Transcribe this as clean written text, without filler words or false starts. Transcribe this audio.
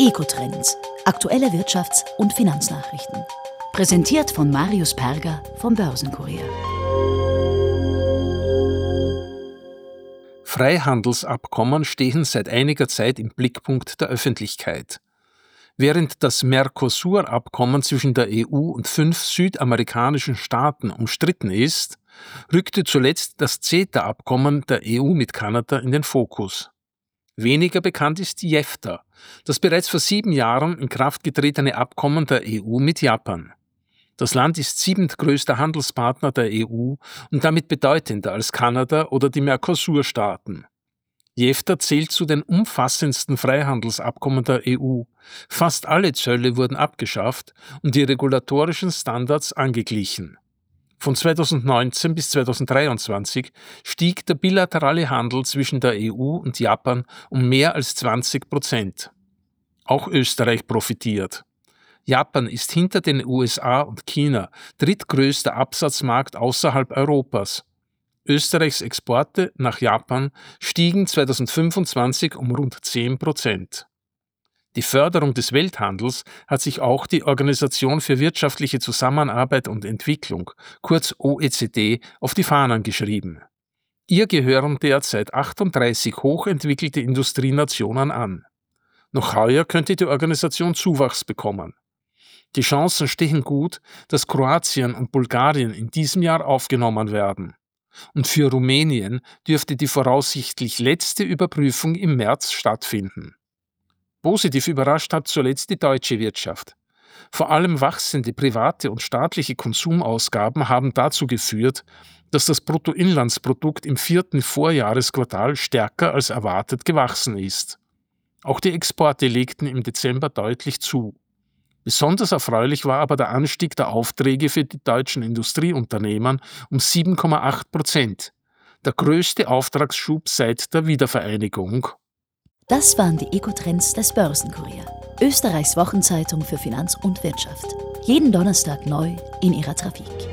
Eco-Trends. Aktuelle Wirtschafts- und Finanznachrichten. Präsentiert von Marius Perger vom Börsenkurier. Freihandelsabkommen stehen seit einiger Zeit im Blickpunkt der Öffentlichkeit. Während das Mercosur-Abkommen zwischen der EU und 5 südamerikanischen Staaten umstritten ist, rückte zuletzt das CETA-Abkommen der EU mit Kanada in den Fokus. Weniger bekannt ist JEFTA, das bereits vor 7 Jahren in Kraft getretene Abkommen der EU mit Japan. Das Land ist 7. größter Handelspartner der EU und damit bedeutender als Kanada oder die Mercosur-Staaten. JEFTA zählt zu den umfassendsten Freihandelsabkommen der EU. Fast alle Zölle wurden abgeschafft und die regulatorischen Standards angeglichen. Von 2019 bis 2023 stieg der bilaterale Handel zwischen der EU und Japan um mehr als 20%. Auch Österreich profitiert. Japan ist hinter den USA und China drittgrößter Absatzmarkt außerhalb Europas. Österreichs Exporte nach Japan stiegen 2025 um rund 10%. Die Förderung des Welthandels hat sich auch die Organisation für wirtschaftliche Zusammenarbeit und Entwicklung, kurz OECD, auf die Fahnen geschrieben. Ihr gehören derzeit 38 hochentwickelte Industrienationen an. Noch heuer könnte die Organisation Zuwachs bekommen. Die Chancen stehen gut, dass Kroatien und Bulgarien in diesem Jahr aufgenommen werden. Und für Rumänien dürfte die voraussichtlich letzte Überprüfung im März stattfinden. Positiv überrascht hat zuletzt die deutsche Wirtschaft. Vor allem wachsende private und staatliche Konsumausgaben haben dazu geführt, dass das Bruttoinlandsprodukt im 4. Vorjahresquartal stärker als erwartet gewachsen ist. Auch die Exporte legten im Dezember deutlich zu. Besonders erfreulich war aber der Anstieg der Aufträge für die deutschen Industrieunternehmen um 7,8%, der größte Auftragsschub seit der Wiedervereinigung. Das waren die Eco-Trends des Börsenkurier, Österreichs Wochenzeitung für Finanz und Wirtschaft. Jeden Donnerstag neu in ihrer Trafik.